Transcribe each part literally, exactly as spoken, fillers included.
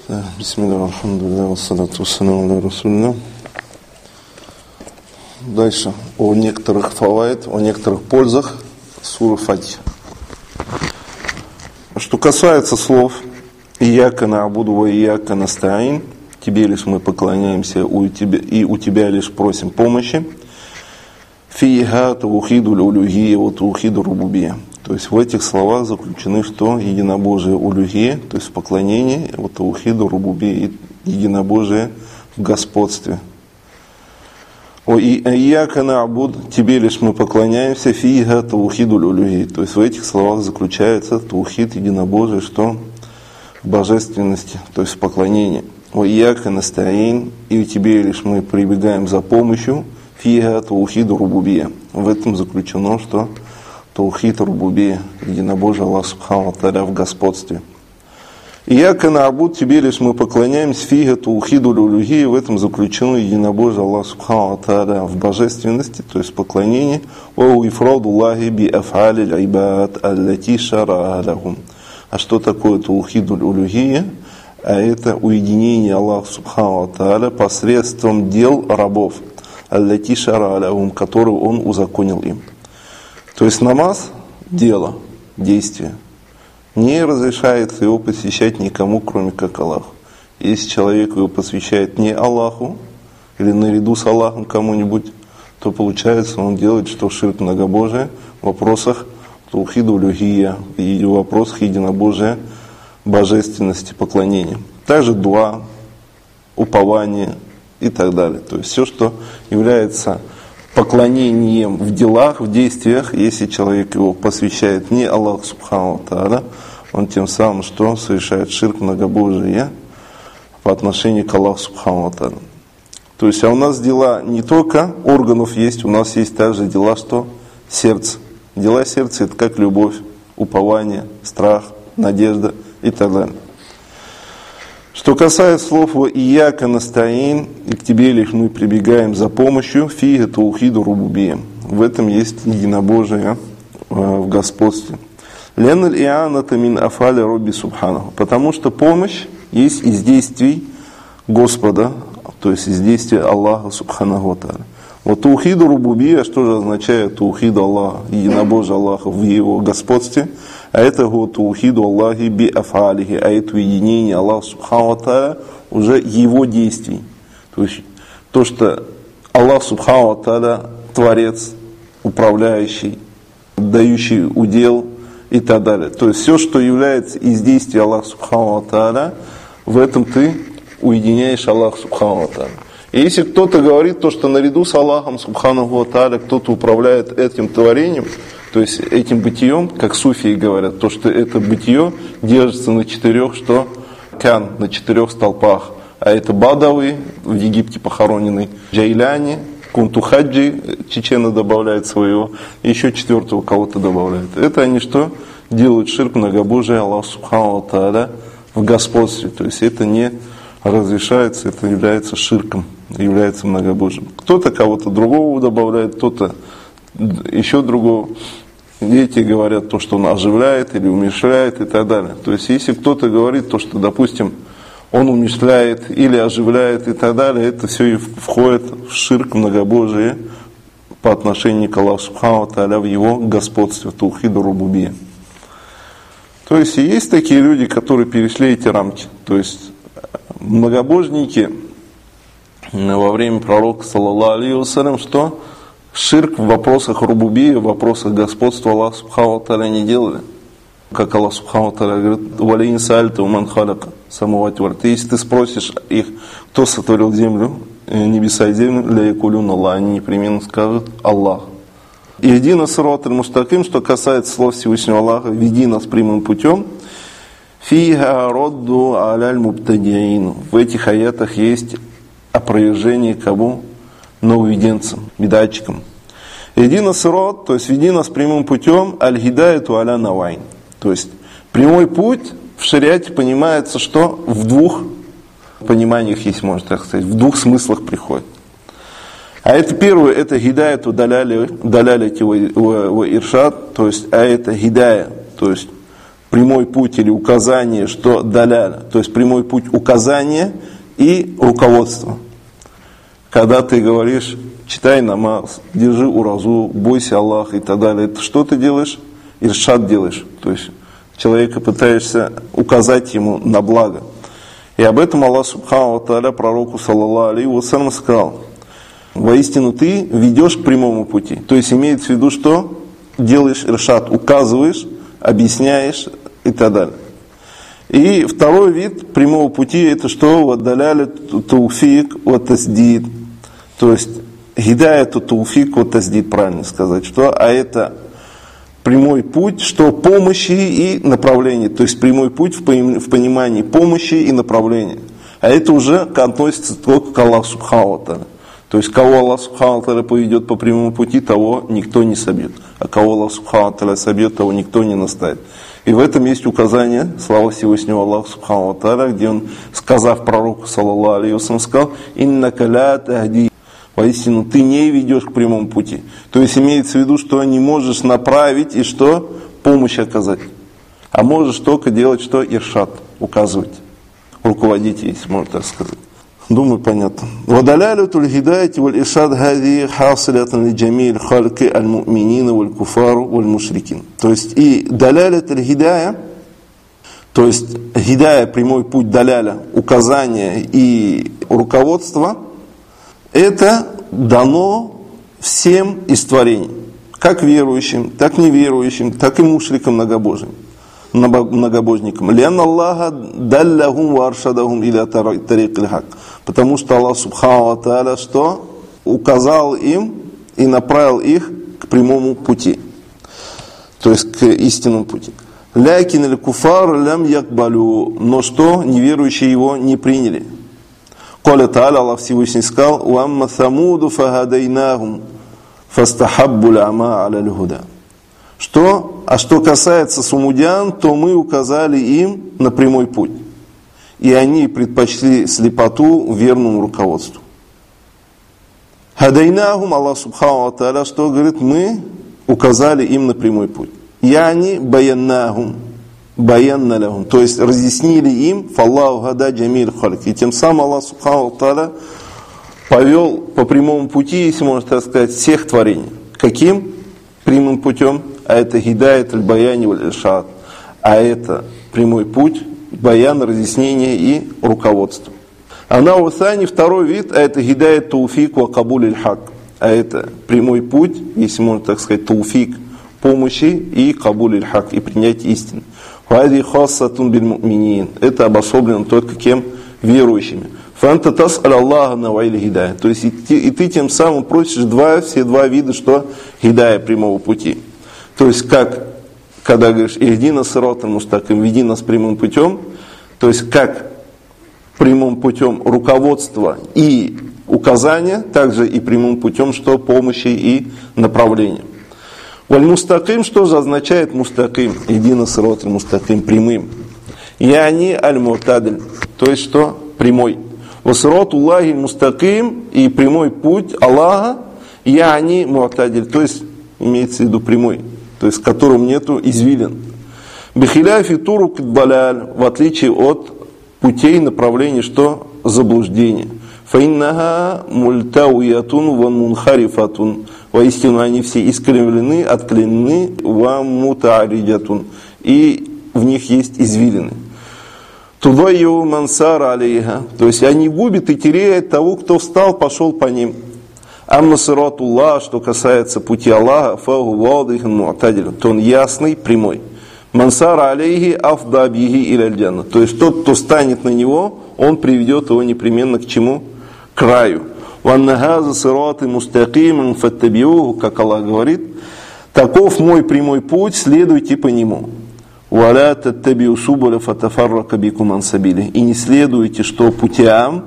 Бисмилля, алхамдулилля, вассалату вассаламу аля расулилля. Дальше о некоторых фаваид, о некоторых пользах суры Фатиха. Что касается слов «Ияка на'буду ва ияка наста'ин», тебе лишь мы поклоняемся у тебя, и у тебя лишь просим помощи, «Фииха таухиду улюхия ва таухиду рубубия». То есть в этих словах заключены, что единобожие улюхия, то есть в поклонении, вот таухиду рубубия, единобожие в господстве. О ияка на'буд, тебе лишь мы поклоняемся, фииха таухиду улюхия. То есть в этих словах заключается таухид, единобожие, что в божественности, то есть в поклонении. О ияка наста'ин, и у тебе лишь мы прибегаем за помощью, фииха таухиду рубубия. В этом заключено, что таухид рубубия, единобожие Аллаха субхану ва тааля в господстве. Ияка на'буд, тебе лишь мы поклоняемся, фииха таухиду улюхия, в этом заключено единобожие Аллаха субхану ва тааля в божественности, то есть в поклонении. О ифраду Аллахи би аф'али аль-ибад аллати шара'a лахум. А что такое таухиду улюхия? А это уединение Аллаха субхану ва тааля посредством дел рабов, аллати шара'a лахум, которые Он узаконил им. То есть намаз – дело, действие. Не разрешается его посвящать никому, кроме как Аллаху. Если человек его посвящает не Аллаху, или наряду с Аллахом кому-нибудь, то получается, он делает, что ширк многобожие в вопросах таухида улюхия и в вопросах единобожия, божественности, поклонения. Также дуа, упование и так далее. То есть все, что является поклонением в делах, в действиях, если человек его посвящает не Аллаху субхану ва тааля, он тем самым что совершает ширк многобожие по отношению к Аллаху субхану ва тааля. То есть, а у нас дела не только органов есть, у нас есть также дела, что сердце. Дела сердца — это как любовь, упование, страх, надежда и так далее. Что касается слов «Ва ияка наста'ин», и к тебе лишь мы прибегаем за помощью, фииха таухиду рубубия. В этом есть единобожие в господстве. Леналь и'аната мин аф'али Робби субханаху. Потому что помощь есть из действий Господа, то есть из действий Аллаха субханаху ва тааля. Вот таухиду рубубия, что же означает таухиду Аллаха, единобожие Аллаха в его господстве? А это таухиду Аллахи би аф'алихи, а это уединение Аллаха субхану ва тааля уже его действий. То есть то, что Аллах субхану ва тааля творец, управляющий, дающий удел и так далее. То есть все, что является из действий Аллаха субхану ва тааля, в этом ты уединяешь Аллаха субхану ва тааля. И если кто-то говорит то, что наряду с Аллахом субхану ва тааля кто-то управляет этим творением, то есть этим бытием, как суфии говорят, то, что это бытие держится на четырех, что кан, на четырех столпах. А это Бадавы, в Египте похороненный, Джайляни, Кунтухаджи, чечены добавляют своего, еще четвертого кого-то добавляют. Это они что? Делают ширк многобожие Аллаху субхану ва тааля в господстве. То есть это не разрешается, это является ширком, является многобожием. Кто-то кого-то другого добавляет, кто-то еще другого. Эти говорят то, что он оживляет или умерщвляет и так далее. То есть если кто-то говорит то, что, допустим, он умерщвляет или оживляет и так далее, это все и входит в ширк многобожие по отношению к Аллаху субхану ва тааля в его господстве, таухиду рубубия. То есть и есть такие люди, которые перешли эти рамки. То есть многобожники во время пророка саллаллаху алейхи вассалям, что ширк в вопросах рубубии, в вопросах господства Аллаха субхану ва тааля не делали. Как Аллах субхану ва тааля говорит: «Валин саальта уман халяка самавати валь». Если ты спросишь их, кто сотворил землю, небеса и землю, ля якулюн Аллах, они непременно скажут: Аллах. Ихдина сират аль-мустаким, что касается слов Всевышнего Аллаха: веди нас прямым путем. Фиха родду аляль мубтадиин. В этих аятах есть опровержение кому? Нововведенцам, бедатчикам. Ихдина сират, то есть веди нас прямым путем, аль-хидаяту аля навайн. То есть прямой путь в шариате понимается, что в двух пониманиях есть, можно так сказать, в двух смыслах приходит. А это первое, это хидаяту даляляти ва иршад, то есть а это хидая, то есть прямой путь или указание, что даляля, то есть прямой путь указания и руководства. Когда ты говоришь, читай намаз, держи уразу, бойся Аллаха и так далее, это что ты делаешь? Иршад делаешь, то есть человека пытаешься указать ему на благо. И об этом Аллах Субхану ва Тааля пророку саллаллаху алейхи ва саллям сказал: воистину ты ведешь к прямому пути. То есть имеется в виду, что делаешь иршад, указываешь, объясняешь и так далее. И второй вид прямого пути это что? Ваддаляля тауфик ва таздид. То есть гидая тауфик ва таздид, правильно сказать, что? А это прямой путь, что помощи и направления. То есть прямой путь в понимании помощи и направления. А это уже относится только к Аллаху Субхану ва Тааля. То есть кого Аллах Субхану ва Тааля поведет по прямому пути, того никто не собьет. А кого Аллах Субхану ва Тааля собьет, того никто не наставит. И в этом есть указание, слава Всевышнего Аллаха Субхану ва Тааля, где он, сказав пророку саллаллаху алейхи ва саллям, сказал: «Иннака ля тахди». Воистину, ты не ведешь к прямому пути. То есть имеется в виду, что не можешь направить и что? Помощь оказать. А можешь только делать что? Иршад, указывать. Руководить, если можно так сказать. Думаю, понятно. Вадалялютуль гидаяти валь иршад хади хасилятан ли джамиль халки аль му'минина валь куфару валь мушрикин. То есть и далялятуль гидая, то есть гидая, прямой путь даляля, указание и руководство, это дано всем из творений, как верующим, так и неверующим, так и мушрикам многобожным, многобожникам. Лен Аллаха даллахум ва аршадахум иля тарик аль-хак. Потому что Аллах Субхану ва Тааля что? Указал им и направил их к прямому пути. То есть к истинному пути. Лякин аль-куфар лям якбалю. Но что? Неверующие его не приняли. Коля Тааля, Аллах Всевышний сказал: «Уамма самуду фахадайнахум фастахаббу ляма аля льхуда». Что? А что касается сумудян, то мы указали им на прямой путь. И они предпочли слепоту верному руководству. Хадайнахум, Аллах Субхану ва Тааля, что говорит? Мы указали им на прямой путь. Яни баяннахум. Баянна лахум, то есть разъяснили им фаллаху гада джамиль халик. И тем самым Аллах Субхану ва Тааля повел по прямому пути, если можно так сказать, всех творений. Каким прямым путем? А это гидаят аль-баяни валь-иршад. А это прямой путь, баян, разъяснение и руководство. А на усани второй вид, а это гидаят тауфик ва кабуль аль-хак. А это прямой путь, если можно так сказать, тауфик, помощи и кабуль аль-хак, и принять истину. Это обособлено только кем? Верующими. Фанта тас'аль Аллаха навайль гидая. То есть и ты, и ты тем самым просишь два, все два вида, что гидая, прямого пути. То есть как, когда говоришь ихдина сирата мустаким, веди нас прямым путем, то есть как прямым путем руководства и указания, также и прямым путем, что помощи и направления. Валь-мустаким, что же означает мустаким? Идина сират аль-мустаким, прямым. Яни аль-муртадль, то есть что? Прямой. Васирату Аллахи мустаким, и прямой путь Аллаха, яни муртадль, то есть имеется в виду прямой, то есть в котором нету извилин. Бихиляфи турук даляль, в отличие от путей направлений, что? Заблуждение. Фаиннаха мультауятун ван мунхарифатун. Воистину они все искривлены, отклонены, ва мутаариджатун. И в них есть извилины. Тудайю мансара алейха. То есть они губят и теряют того, кто встал, пошел по ним. Амма сиратуллах, что касается пути Аллаха, фаху вадихан му'тадиль, то он ясный, прямой. Мансара алейхи афда бихи иля аль-джанна. То есть тот, кто станет на него, он приведет его непременно к чему? К краю. Ваннахаза сираты мустакиман фаттабиуху, как Аллах говорит, таков мой прямой путь, следуйте по нему. Валя таттабиу субуля фатафаррака бикум ан сабили. И не следуйте что путям,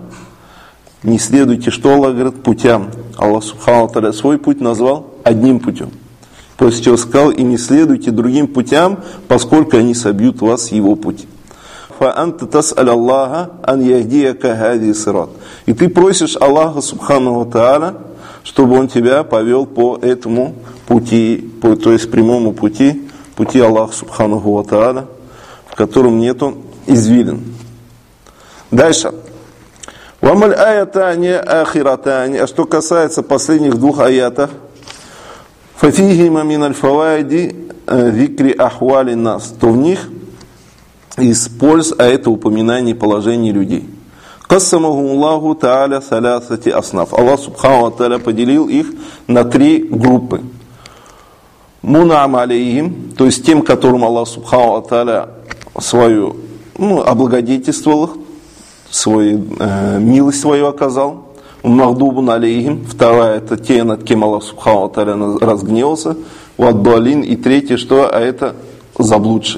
не следуйте что Аллах говорит путям. Аллах Субхану ва Тааля свой путь назвал одним путем. После чего сказал: и не следуйте другим путям, поскольку они собьют вас с его пути. Фаанта тас'аль Аллаха ан яхдияка хади сират. И ты просишь Аллаха Субхану ва Тааля, чтобы он тебя повел по этому пути, по, то есть прямому пути, пути Аллаха Субхану ва Тааля. в котором нету извилин. Дальше. Вамаль аятани ахиратани. А что касается последних двух аятов, фафихима мин аль-фавайди викри ахвали нас, то в них из польз, а это упоминание положений людей. Кассамахум Аллаху та'аля салясати аснаф. Аллах субхану ва та'аля поделил их на три группы. Мунам алейхим, то есть тем, которым Аллах субхану ва та'аля свою, ну, облагодетельствовал их, свою, э, милость свою оказал. Магдубун алейхим. Вторая, это те, над кем Аллах субхану ва та'аля разгневался. Ваддалин. И третье, что? А это заблудший.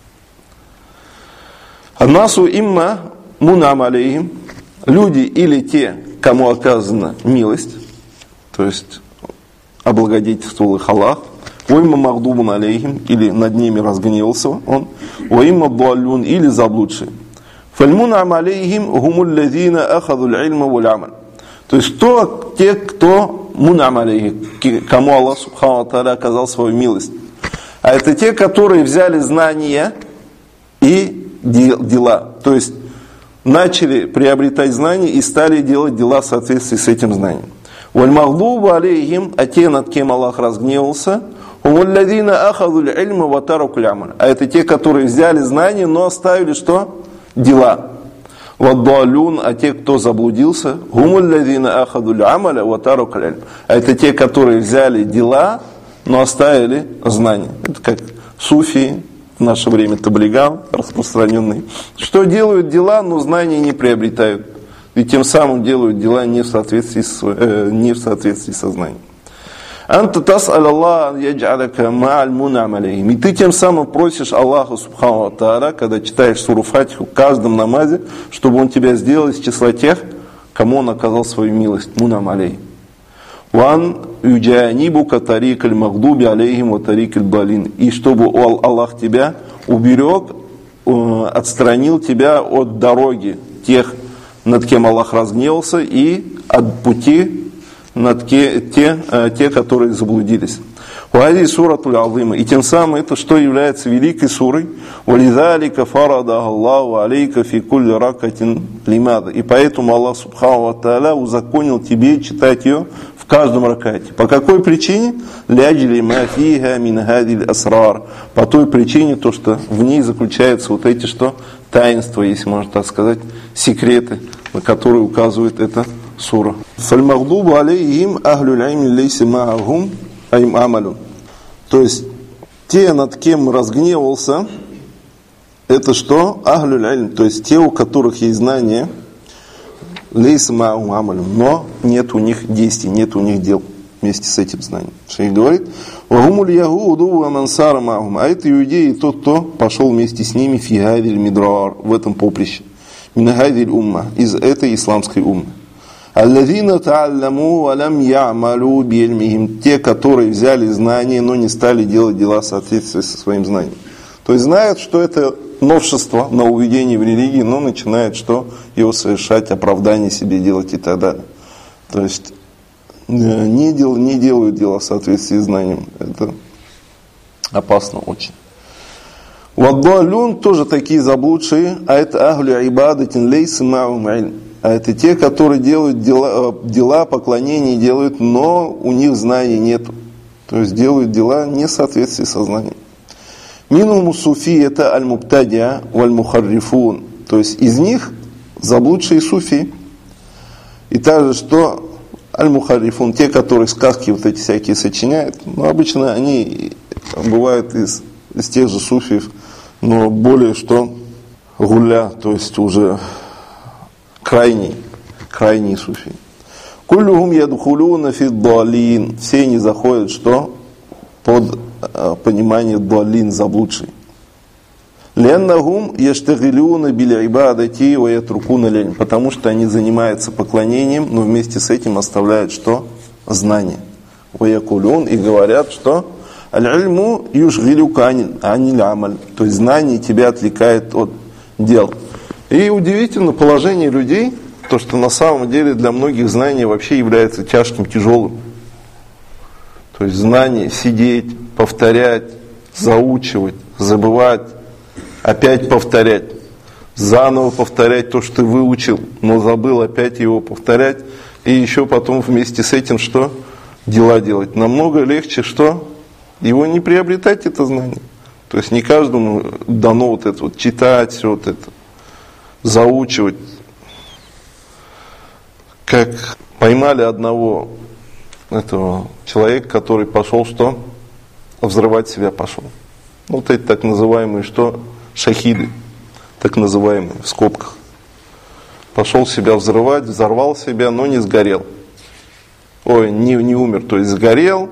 Аннасу имма мунам алейхим. Люди или те, кому оказана милость, то есть облагодетельствовал их Аллах. Уимма магдубун алейхим, или над ними разгневался он. Уимма даллюн, или заблудший. Фальмунам алейхим гумуллазина ахаду аль-ильма валь-амаль. То есть кто, те, кто мунам алейхим, кому Аллах субхану ва та'аля оказал свою милость. А это те, которые взяли знания и дела. То есть начали приобретать знания и стали делать дела в соответствии с этим знанием. Валь-магдубу алейхим, а те, над кем Аллах разгневался, гумуллазина ахаду аль-ильма ва тараку аль-амаль. А это те, которые взяли знания, но оставили что? Дела. Ваддалюн, а те, кто заблудился, гумуллазина ахаду аль-амаля ва тараку аль-ильм. А это те, которые взяли дела, но оставили знания. Это как суфии в наше время, таблиган распространенный. Что делают дела, но знания не приобретают. И тем самым делают дела не в соответствии, с, э, не в соответствии со знанием. Анта тас'аль Аллах ядж'аляка ма'аль мун'ам алейхим. И ты тем самым просишь Аллаха субхану ва та'аля, когда читаешь суру Фатиху в каждом намазе, чтобы он тебя сделал из числа тех, кому он оказал свою милость. Мун'ам алейхим. Ван юджанибука тарик аль-магдуби алейхим ва тарик аль-далин. И чтобы Аллах тебя уберег, отстранил тебя от дороги тех, над кем Аллах разгневался, и от пути над те, те, те, которые заблудились. Вади суратуль азима. И тем самым это что является великой сурой. Валидалика фарада Аллаху алейка фи кулли ракатин лимада. И поэтому Аллах субхану ва та'аля узаконил тебе читать ее в каждом ракате. По какой причине? Ляджли ма фиха мин хадиль асрар. По той причине, то, что в ней заключаются вот эти что? Таинства, если можно так сказать, секреты, на которые указывает эта сура. Фальмагдубу алейхим ахлюль ильми лейси ма'ахум айм амалун. То есть те, над кем разгневался, это что? Ахлюль ильм, то есть те, у которых есть знания, лейси ма'ахум амалун, но нет у них действий, нет у них дел вместе с этим знанием. Шейх говорит: вагумуль ягуду ва мансара ма'ахум. А это иудеи, тот, кто пошел вместе с ними фи хадиль мидрар, в этом поприще. Мин хадиль умма, из этой исламской уммы. Аллазина та'алламу ва лам я'малу би'ильмихим. Те, которые взяли знания, но не стали делать дела в соответствии со своим знанием. То есть знают, что это новшество, нововведение в религии, но начинают что? Его совершать, оправдание себе делать и так далее. То есть не, дел, не делают дела в соответствии с знанием. Это опасно очень. Ваддалюн тоже такие заблудшие, а это ахлю ибадатин лейса ма'ум ильм. А это те, которые делают дела, дела, поклонения делают, но у них знаний нету. То есть делают дела не в соответствии со знанием. Минуму суфи это аль-мубтадиа валь-мухаррифун. То есть из них заблудшие суфи. И также что аль-мухаррифун, те, которые сказки вот эти всякие сочиняют. Но обычно они бывают из, из тех же суфиев, но более что гуля, то есть уже крайний, крайний суфи. Куллюхум ядхулюна фи далин. Все они заходят что? Под э, понимание далин, заблудший. Леннахум яштагилюна биля ибадати ва ятрукуна лень. Потому что они занимаются поклонением, но вместе с этим оставляют что? Знание. Ва якулюн, и говорят, что аль-ильму юшгилюка аниль амаль. То есть знание тебя отвлекает от дел. И удивительно положение людей, то, что на самом деле для многих знание вообще является тяжким, тяжелым. То есть знание, сидеть, повторять, заучивать, забывать, опять повторять, заново повторять то, что ты выучил, но забыл, опять его повторять, и еще потом вместе с этим что? Дела делать. Намного легче что? Его не приобретать, это знание. То есть не каждому дано вот это вот читать, все вот это, заучивать. Как поймали одного этого человека, который пошел что? Взрывать себя пошел. Вот эти так называемые что? Шахиды, так называемые, в скобках. Пошел себя взрывать, взорвал себя, но не сгорел. Ой, не, не умер, то есть сгорел,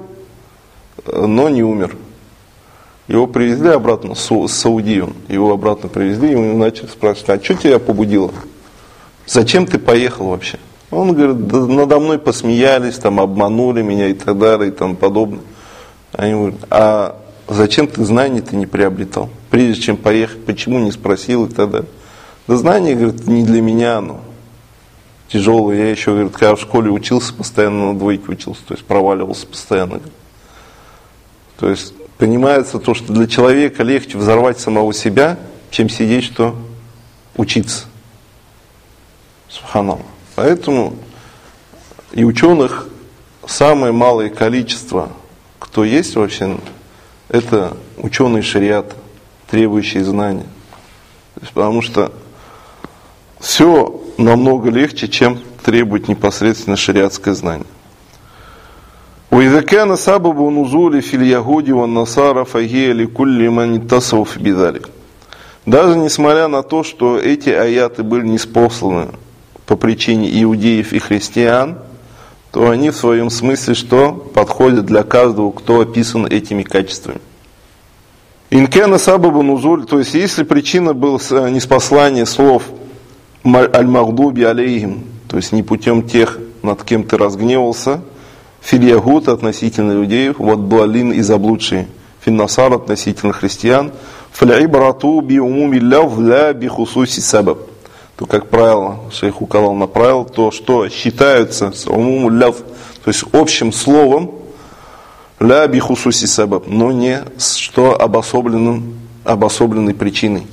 но не умер. Его привезли обратно с Саудии, его обратно привезли, и мы начали спрашивать, а что тебя побудило? Зачем ты поехал вообще? Он говорит, да надо мной посмеялись, там, обманули меня и так далее, и тому подобное. Они говорят, а зачем ты знаний-то не приобретал? Прежде чем поехать, почему не спросил и так далее? Да знание, говорит, не для меня оно. Тяжелое. Я еще, говорит, когда в школе учился, постоянно на двойке учился, то есть проваливался постоянно. То есть понимается то, что для человека легче взорвать самого себя, чем сидеть, что учиться. Субханаллах. Поэтому и ученых самое малое количество, кто есть вообще, это ученые шариата, требующие знания. То есть, потому что все намного легче, чем требует непосредственно шариатское знание. وإذا كان سبب نزول في اليهود والنصارى فهي لكل من اتصف بذلك. Даже несмотря на то, что эти аяты были ниспосланы по причине иудеев и христиан, то они в своем смысле что? Подходят для каждого, кто описан этими качествами. Инкана сабаба нузуль, то есть если причина была ниспослание слов аль-магдуби алейхим, то есть не путем тех, над кем ты разгневался, филь-ягуд относительно иудеев, вот дуалин и заблудшие, фин-насар относительно христиан, фаль-ибрату би-умуми ляв ля би-хусуси сабаб. То, как правило, шейх указал на правило, то, что считаются умуму ляв, то есть общим словом, ля би-хусуси сабаб, но не что обособленным, обособленной причиной.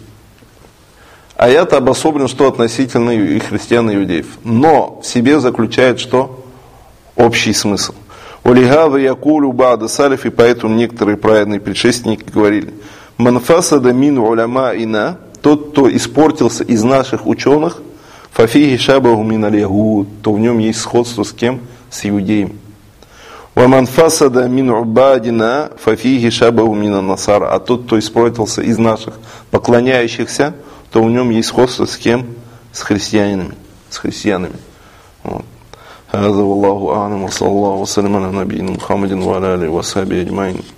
Аят обособлен, что относительно и христиан, и иудеев, но в себе заключает что? Общий смысл. Олигава якулю бада салиф, и поэтому некоторые праведные предшественники говорили: манфасада мин уляма ина, тот, кто испортился из наших ученых, фафихи шабаху мин аль-ягуд, то в нем есть сходство с кем? С иудеем. Ва манфасада мин убадина, фафихи шабаху мин ан-насар, а тот, кто испортился из наших поклоняющихся, то в нем есть сходство с кем? С христианами. С христианами. Вот. هذا والله أعلم وصلى الله وسلم على نبينا محمد وعلى آله وصحبه أجمعين.